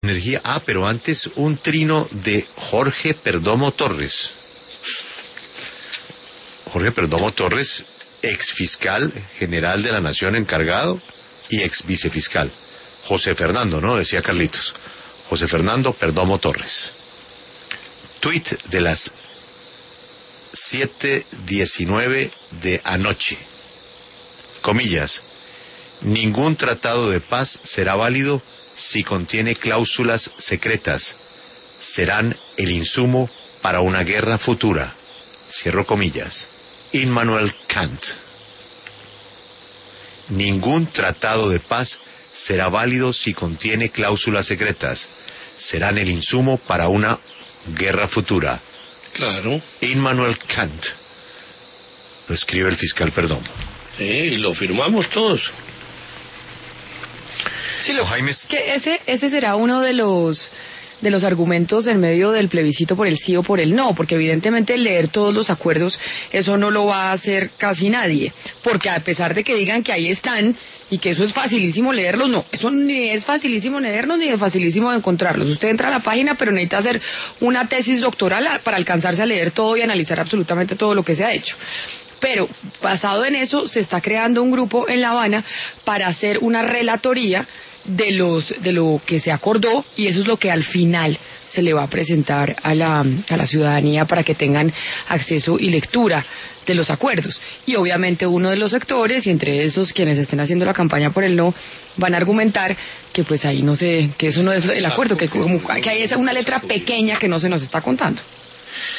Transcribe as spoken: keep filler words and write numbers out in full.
Energía. Ah, pero antes un trino de Jorge Perdomo Torres. Jorge Perdomo Torres, ex fiscal general de la Nación encargado y ex vicefiscal. José Fernando, ¿no? Decía Carlitos. José Fernando Perdomo Torres. Tuit de las siete diecinueve de anoche. Comillas. Ningún tratado de paz será válido si contiene cláusulas secretas. Serán el insumo para una guerra futura. Cierro comillas. Immanuel Kant. Ningún tratado de paz será válido si contiene cláusulas secretas. Serán el insumo para una guerra futura. Claro. Immanuel Kant. Lo escribe el fiscal Perdomo. Sí, y lo firmamos todos. Sí, lo, que ese ese será uno de los de los argumentos en medio del plebiscito por el sí o por el no, porque evidentemente leer todos los acuerdos, eso no lo va a hacer casi nadie, porque a pesar de que digan que ahí están y que eso es facilísimo leerlos, no, eso ni es facilísimo leerlos ni es facilísimo encontrarlos. Usted entra a la página, pero necesita hacer una tesis doctoral para alcanzarse a leer todo y analizar absolutamente todo lo que se ha hecho. Pero basado en eso se está creando un grupo en La Habana para hacer una relatoría de los de lo que se acordó, y eso es lo que al final se le va a presentar a la a la ciudadanía para que tengan acceso y lectura de los acuerdos. Y obviamente uno de los sectores, y entre esos quienes estén haciendo la campaña por el no, van a argumentar que pues ahí no sé, que eso no es el acuerdo, que, como, que hay esa una letra pequeña que no se nos está contando.